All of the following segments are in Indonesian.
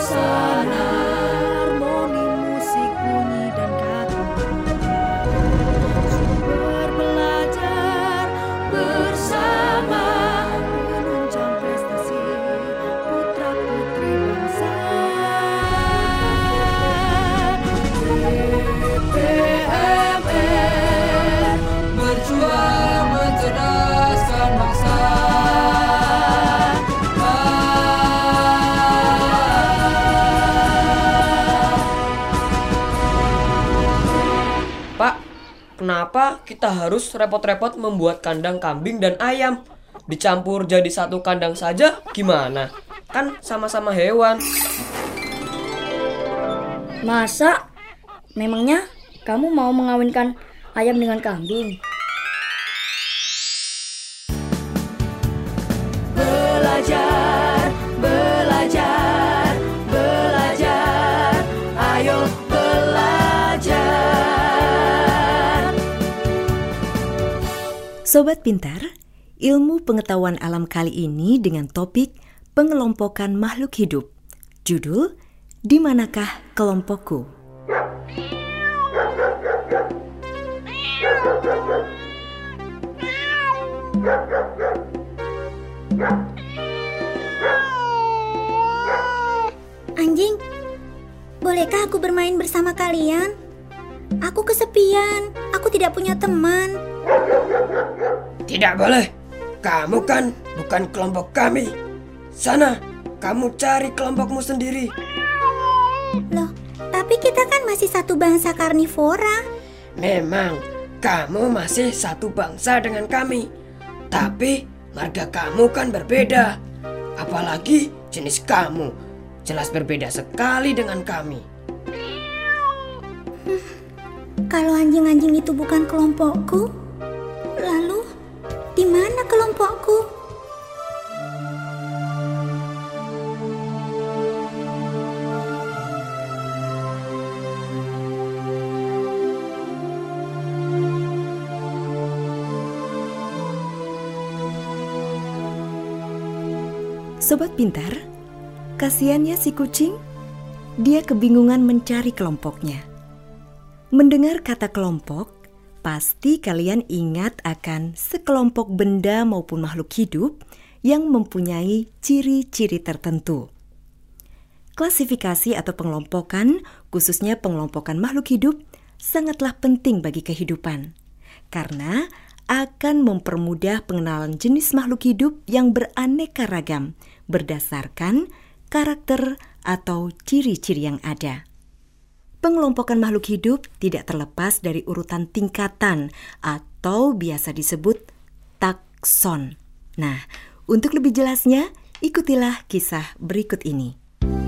suasana, harmoni musik bunyi dan kata. Sumber belajar bersama, menunjang prestasi putra putri bangsa. DPMR berjuang mencerdaskan bangsa. Pak, kenapa kita harus repot-repot membuat kandang kambing dan ayam? Dicampur jadi satu kandang saja gimana? Kan sama-sama hewan. Masa? Memangnya kamu mau mengawinkan ayam dengan kambing? Belajar, belajar, belajar, ayo belajar. Sobat Pintar, ilmu pengetahuan alam kali ini dengan topik pengelompokan makhluk hidup. Judul, Di Manakah Kelompokku? Anjing, bolehkah aku bermain bersama kalian? Aku kesepian, aku tidak punya teman. Tidak boleh. Kamu kan bukan kelompok kami. Sana, kamu cari kelompokmu sendiri. Loh, tapi kita kan masih satu bangsa karnivora. Memang, kamu masih satu bangsa dengan kami. Tapi, marga kamu kan berbeda. Apalagi jenis kamu. Jelas berbeda sekali dengan kami. Kalau anjing-anjing itu bukan kelompokku, lalu di mana kelompokku? Sobat Pintar, kasihannya si kucing, dia kebingungan mencari kelompoknya. Mendengar kata kelompok, pasti kalian ingat akan sekelompok benda maupun makhluk hidup yang mempunyai ciri-ciri tertentu. Klasifikasi atau pengelompokan, khususnya pengelompokan makhluk hidup, sangatlah penting bagi kehidupan, karena akan mempermudah pengenalan jenis makhluk hidup yang beraneka ragam berdasarkan karakter atau ciri-ciri yang ada. Pengelompokan makhluk hidup tidak terlepas dari urutan tingkatan atau biasa disebut takson. Nah, untuk lebih jelasnya, ikutilah kisah berikut ini.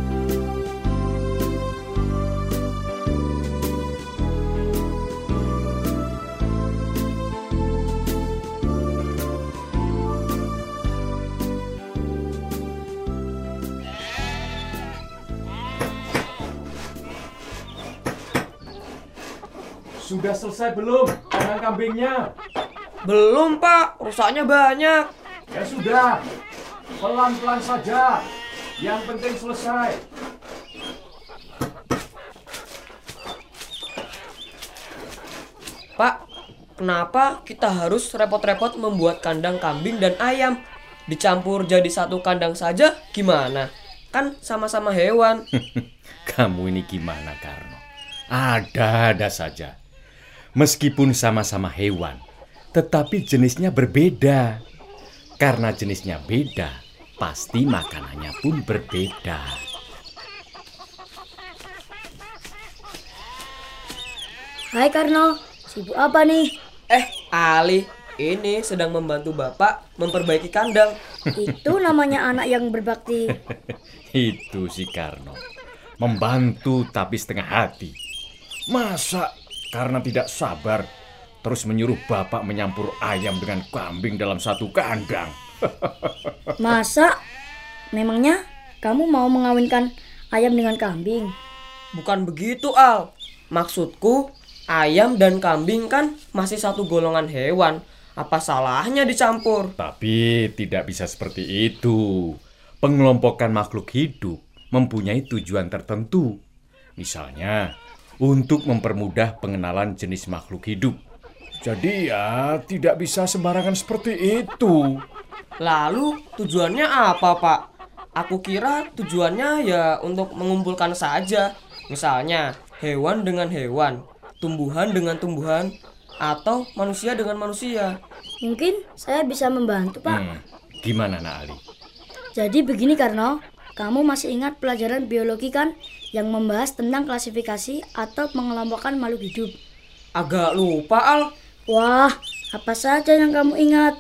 Sudah selesai belum kandang kambingnya? Belum, Pak. Rusaknya banyak. Ya sudah, pelan-pelan saja. Yang penting selesai. Pak, kenapa kita harus repot-repot membuat kandang kambing dan ayam? Dicampur jadi satu kandang saja gimana? Kan sama-sama hewan. Kamu ini gimana, Karno? Ada-ada saja. Meskipun sama-sama hewan, tetapi jenisnya berbeda. Karena jenisnya beda, pasti makanannya pun berbeda. Hai Karno, sibuk apa nih? Ali, ini sedang membantu Bapak memperbaiki kandang. Itu namanya anak yang berbakti. Itu si Karno. Membantu tapi setengah hati. Masa karena tidak sabar terus menyuruh Bapak menyampur ayam dengan kambing dalam satu kandang? Masa? Memangnya kamu mau mengawinkan ayam dengan kambing? Bukan begitu, Al. Maksudku, ayam dan kambing kan masih satu golongan hewan. Apa salahnya dicampur? Tapi tidak bisa seperti itu. Pengelompokan makhluk hidup mempunyai tujuan tertentu. Misalnya, untuk mempermudah pengenalan jenis makhluk hidup. Jadi ya tidak bisa sembarangan seperti itu. Lalu tujuannya apa, Pak? Aku kira tujuannya ya untuk mengumpulkan saja. Misalnya hewan dengan hewan, tumbuhan dengan tumbuhan, atau manusia dengan manusia. Mungkin saya bisa membantu, Pak. Gimana, Nak Ali? Jadi begini, Karno. Kamu masih ingat pelajaran biologi kan? Yang membahas tentang klasifikasi atau pengelompokan makhluk hidup. Agak lupa, Al. Wah, apa saja yang kamu ingat?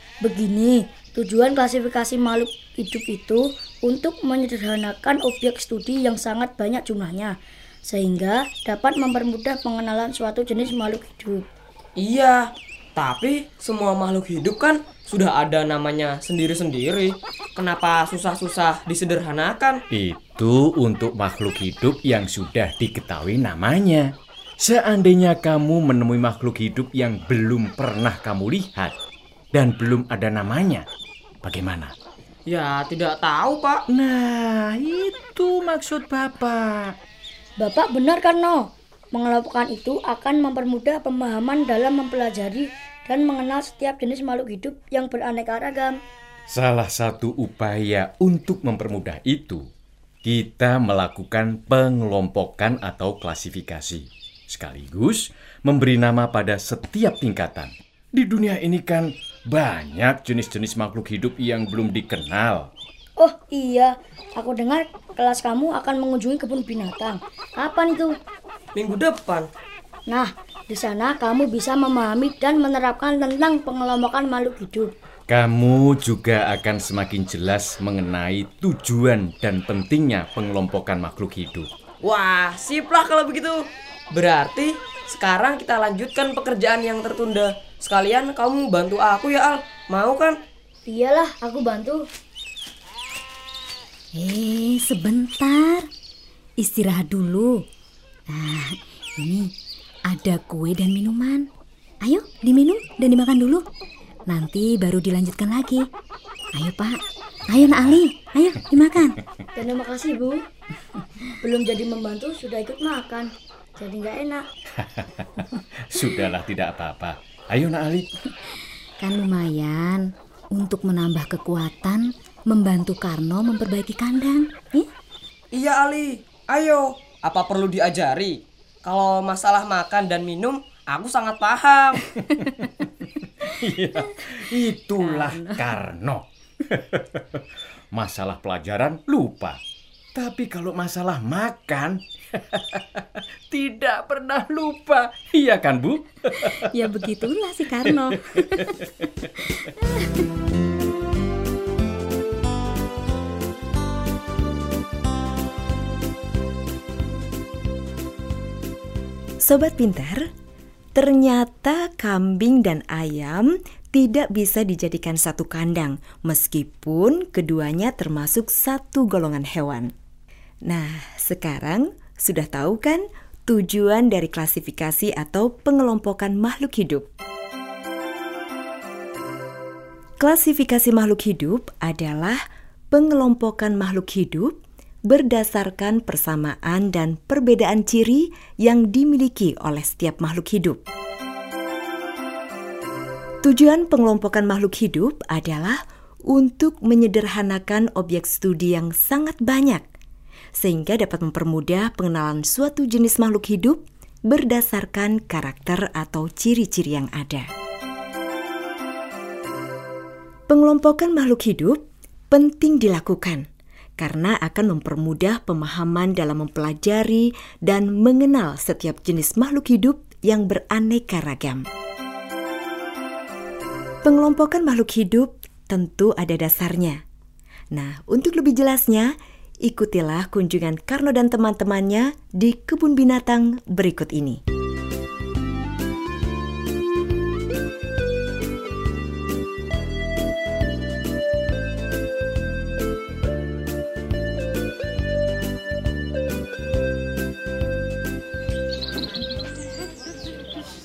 Begini, tujuan klasifikasi makhluk hidup itu untuk menyederhanakan objek studi yang sangat banyak jumlahnya, sehingga dapat mempermudah pengenalan suatu jenis makhluk hidup. Iya, tapi semua makhluk hidup kan sudah ada namanya sendiri-sendiri. Kenapa susah-susah disederhanakan? Itu untuk makhluk hidup yang sudah diketahui namanya. Seandainya kamu menemui makhluk hidup yang belum pernah kamu lihat dan belum ada namanya, bagaimana? Ya, tidak tahu, Pak. Nah, itu maksud Bapak. Bapak benar kan, No? Mengelompokkan itu akan mempermudah pemahaman dalam mempelajari dan mengenal setiap jenis makhluk hidup yang beraneka ragam. Salah satu upaya untuk mempermudah itu, kita melakukan pengelompokan atau klasifikasi, sekaligus memberi nama pada setiap tingkatan. Di dunia ini kan banyak jenis-jenis makhluk hidup yang belum dikenal. Oh iya, aku dengar kelas kamu akan mengunjungi kebun binatang. Kapan itu? Minggu depan. Nah, di sana kamu bisa memahami dan menerapkan tentang pengelompokan makhluk hidup. Kamu juga akan semakin jelas mengenai tujuan dan pentingnya pengelompokan makhluk hidup. Wah, sip lah kalau begitu. Berarti sekarang kita lanjutkan pekerjaan yang tertunda. Sekalian kamu bantu aku ya, Al. Mau kan? Iyalah, aku bantu. Sebentar. Istirahat dulu. Nah, ini ada kue dan minuman. Ayo, diminum dan dimakan dulu. Nanti baru dilanjutkan lagi. Ayo, Pak. Ayo, Nak Ali. Ayo, dimakan. Terima kasih, Bu. Belum jadi membantu, sudah ikut makan. Jadi nggak enak. Sudahlah, tidak apa-apa. Ayo, Nak Ali. Kan lumayan untuk menambah kekuatan, membantu Karno memperbaiki kandang. Iya, Ali. Ayo. Apa perlu diajari? Kalau masalah makan dan minum, aku sangat paham. Iya, itulah Karno. Masalah pelajaran lupa. Tapi kalau masalah makan, tidak pernah lupa. Iya kan, Bu? Ya begitulah si Karno. Sobat Pintar, ternyata kambing dan ayam tidak bisa dijadikan satu kandang meskipun keduanya termasuk satu golongan hewan. Nah, sekarang sudah tahu kan tujuan dari klasifikasi atau pengelompokan makhluk hidup? Klasifikasi makhluk hidup adalah pengelompokan makhluk hidup berdasarkan persamaan dan perbedaan ciri yang dimiliki oleh setiap makhluk hidup. Tujuan pengelompokan makhluk hidup adalah untuk menyederhanakan objek studi yang sangat banyak, sehingga dapat mempermudah pengenalan suatu jenis makhluk hidup berdasarkan karakter atau ciri-ciri yang ada. Pengelompokan makhluk hidup penting dilakukan karena akan mempermudah pemahaman dalam mempelajari dan mengenal setiap jenis makhluk hidup yang beraneka ragam. Pengelompokan makhluk hidup tentu ada dasarnya. Nah, untuk lebih jelasnya, ikutilah kunjungan Karno dan teman-temannya di kebun binatang berikut ini.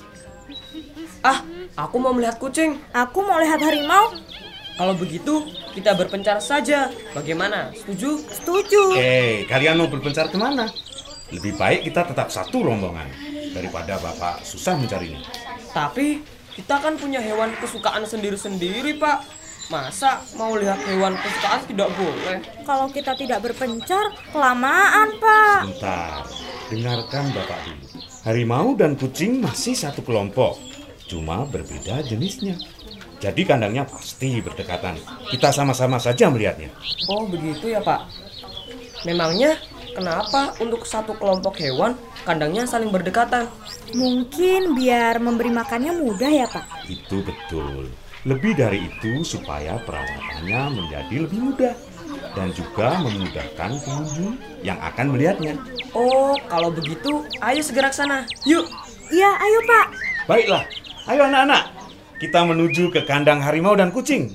Ah, aku mau melihat kucing. Aku mau lihat harimau. Kalau begitu, kita berpencar saja. Bagaimana? Setuju? Setuju. Kalian mau berpencar kemana? Lebih baik kita tetap satu rombongan daripada Bapak susah mencarinya. Tapi kita kan punya hewan kesukaan sendiri-sendiri, Pak. Masa mau lihat hewan kesukaan tidak boleh? Kalau kita tidak berpencar, kelamaan, Pak. Bentar, dengarkan Bapak dulu. Harimau dan kucing masih satu kelompok, cuma berbeda jenisnya. Jadi kandangnya pasti berdekatan. Kita sama-sama saja melihatnya. Oh, begitu ya, Pak. Memangnya kenapa untuk satu kelompok hewan kandangnya saling berdekatan? Mungkin biar memberi makannya mudah ya, Pak. Itu betul. Lebih dari itu supaya perawatannya menjadi lebih mudah dan juga memudahkan pengunjung yang akan melihatnya. Oh, kalau begitu ayo segera ke sana. Yuk. Iya, ayo, Pak. Baiklah, ayo anak-anak. Kita menuju ke kandang harimau dan kucing.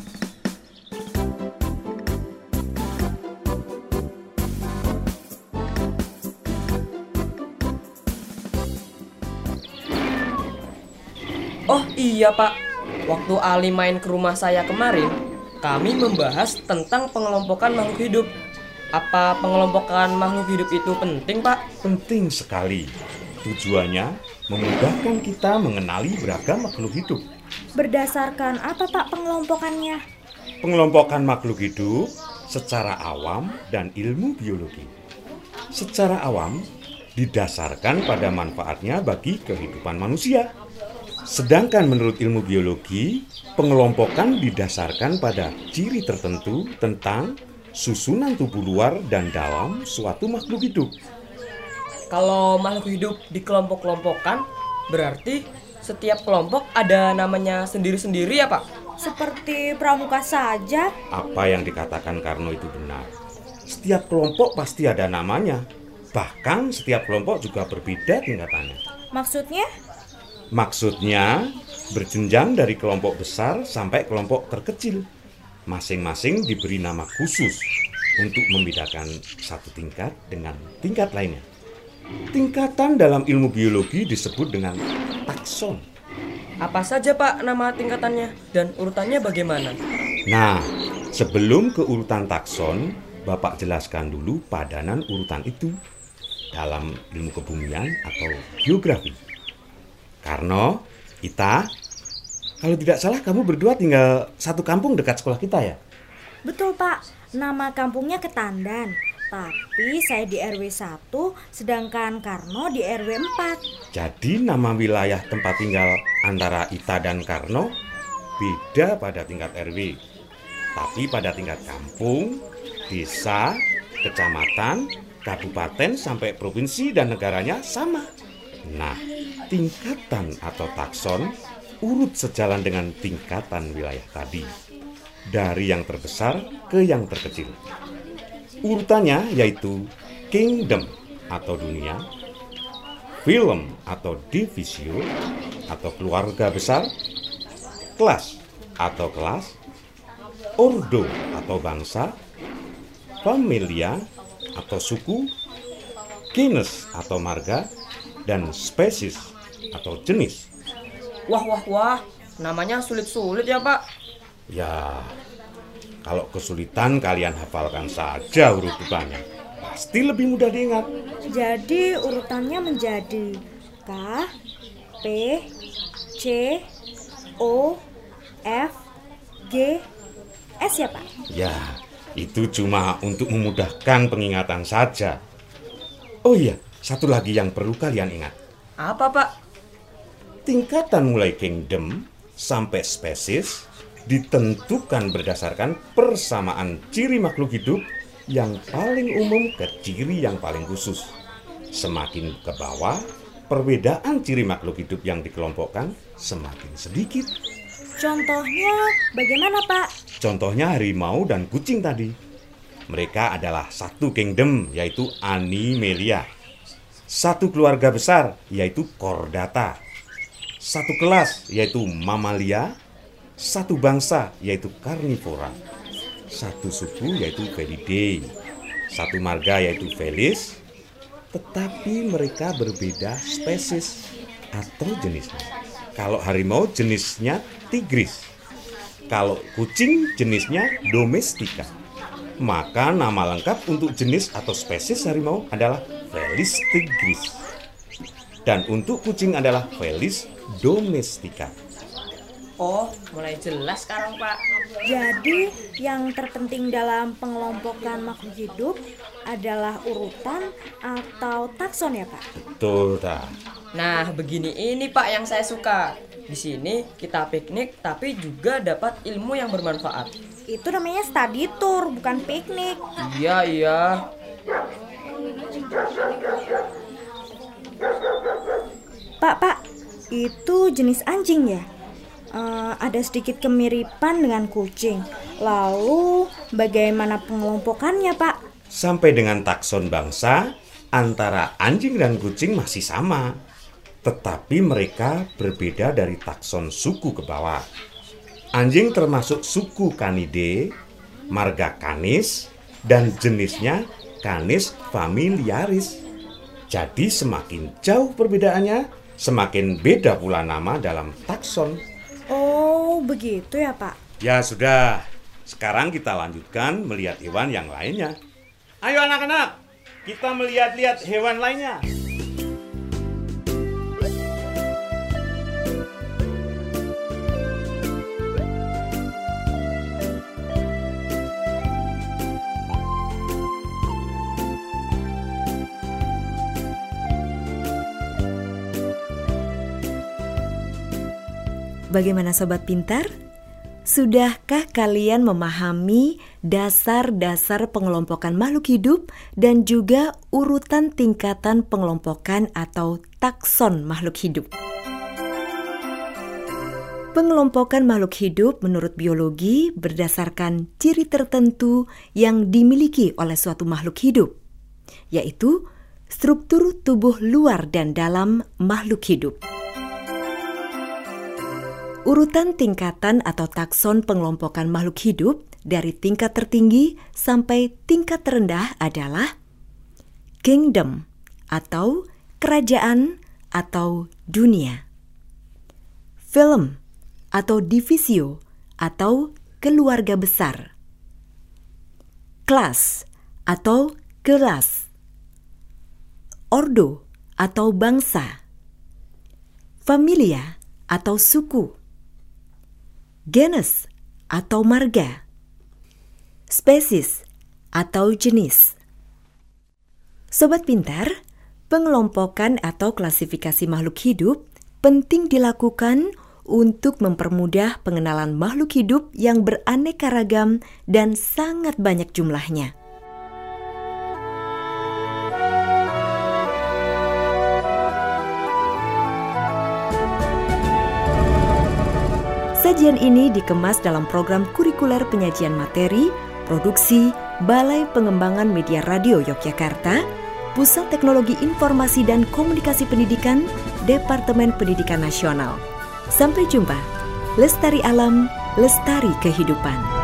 Oh iya, Pak. Waktu Ali main ke rumah saya kemarin, kami membahas tentang pengelompokan makhluk hidup. Apa pengelompokan makhluk hidup itu penting, Pak? Penting sekali. Tujuannya memudahkan kita mengenali beragam makhluk hidup. Berdasarkan apa, Pak, pengelompokannya? Pengelompokan makhluk hidup secara awam dan ilmu biologi. Secara awam didasarkan pada manfaatnya bagi kehidupan manusia. Sedangkan menurut ilmu biologi, pengelompokan didasarkan pada ciri tertentu tentang susunan tubuh luar dan dalam suatu makhluk hidup. Kalau makhluk hidup dikelompok-kelompokkan, berarti setiap kelompok ada namanya sendiri-sendiri ya, Pak? Seperti pramuka saja. Apa yang dikatakan Karno itu benar. Setiap kelompok pasti ada namanya. Bahkan setiap kelompok juga berbeda tingkatannya. Maksudnya? Maksudnya berjenjang dari kelompok besar sampai kelompok terkecil. Masing-masing diberi nama khusus untuk membedakan satu tingkat dengan tingkat lainnya. Tingkatan dalam ilmu biologi disebut dengan takson. Apa saja, Pak, nama tingkatannya dan urutannya bagaimana? Nah, sebelum ke urutan takson, Bapak jelaskan dulu padanan urutan itu dalam ilmu kebumian atau geografi. Karno, Ita, kalau tidak salah kamu berdua tinggal satu kampung dekat sekolah kita ya? Betul, Pak. Nama kampungnya Ketandan. Tapi saya di RW 1, sedangkan Karno di RW 4. Jadi nama wilayah tempat tinggal antara Ita dan Karno beda pada tingkat RW. Tapi pada tingkat kampung, desa, kecamatan, kabupaten, sampai provinsi dan negaranya sama. Nah, tingkatan atau takson urut sejalan dengan tingkatan wilayah tadi. Dari yang terbesar ke yang terkecil. Urutannya yaitu kingdom atau dunia, film atau divisio atau keluarga besar, kelas atau kelas, ordo atau bangsa, familia atau suku, genus atau marga, dan spesies atau jenis. Wah, namanya sulit-sulit ya, Pak? Ya, kalau kesulitan kalian hafalkan saja huruf depannya. Pasti lebih mudah diingat. Jadi urutannya menjadi K, P, C, O, F, G, S ya, Pak? Ya, itu cuma untuk memudahkan pengingatan saja. Oh iya, satu lagi yang perlu kalian ingat. Apa, Pak? Tingkatan mulai kingdom sampai spesies ditentukan berdasarkan persamaan ciri makhluk hidup yang paling umum ke ciri yang paling khusus. Semakin ke bawah, perbedaan ciri makhluk hidup yang dikelompokkan semakin sedikit. Contohnya bagaimana, Pak? Contohnya harimau dan kucing tadi. Mereka adalah satu kingdom, yaitu Animalia. Satu keluarga besar, yaitu Chordata. Satu kelas, yaitu Mammalia. Satu bangsa, yaitu Carnivora. Satu suku, yaitu Felidae. Satu marga, yaitu Felis. Tetapi mereka berbeda spesies atau jenisnya. Kalau harimau jenisnya tigris. Kalau kucing jenisnya domestika, maka nama lengkap untuk jenis atau spesies harimau adalah Felis tigris. Dan untuk kucing adalah Felis domestika. Oh, mulai jelas sekarang, Pak. Jadi, yang terpenting dalam pengelompokan makhluk hidup adalah urutan atau takson ya, Pak? Betul, dah. Nah, begini ini, Pak, yang saya suka. Di sini kita piknik, tapi juga dapat ilmu yang bermanfaat. Itu namanya study tour, bukan piknik. Iya. Pak, itu jenis anjing ya? Ada sedikit kemiripan dengan kucing. Lalu bagaimana pengelompokannya, Pak? Sampai dengan takson bangsa, antara anjing dan kucing masih sama. Tetapi mereka berbeda dari takson suku ke bawah. Anjing termasuk suku Canidae, marga Canis, dan jenisnya Canis familiaris. Jadi semakin jauh perbedaannya, semakin beda pula nama dalam takson. Oh, begitu ya, Pak? Ya sudah, sekarang kita lanjutkan melihat hewan yang lainnya. Ayo anak-anak, kita melihat-lihat hewan lainnya. Bagaimana Sobat Pintar? Sudahkah kalian memahami dasar-dasar pengelompokan makhluk hidup dan juga urutan tingkatan pengelompokan atau takson makhluk hidup? Pengelompokan makhluk hidup menurut biologi berdasarkan ciri tertentu yang dimiliki oleh suatu makhluk hidup, yaitu struktur tubuh luar dan dalam makhluk hidup. Urutan tingkatan atau takson pengelompokan makhluk hidup dari tingkat tertinggi sampai tingkat terendah adalah kingdom atau kerajaan atau dunia, film atau divisio atau keluarga besar, kelas atau kelas, ordo atau bangsa, familia atau suku, genus atau marga, spesies atau jenis. Sobat Pintar, pengelompokan atau klasifikasi makhluk hidup penting dilakukan untuk mempermudah pengenalan makhluk hidup yang beraneka ragam dan sangat banyak jumlahnya. Sajian ini dikemas dalam program kurikuler penyajian materi, produksi Balai Pengembangan Media Radio Yogyakarta, Pusat Teknologi Informasi dan Komunikasi Pendidikan, Departemen Pendidikan Nasional. Sampai jumpa. Lestari alam, lestari kehidupan.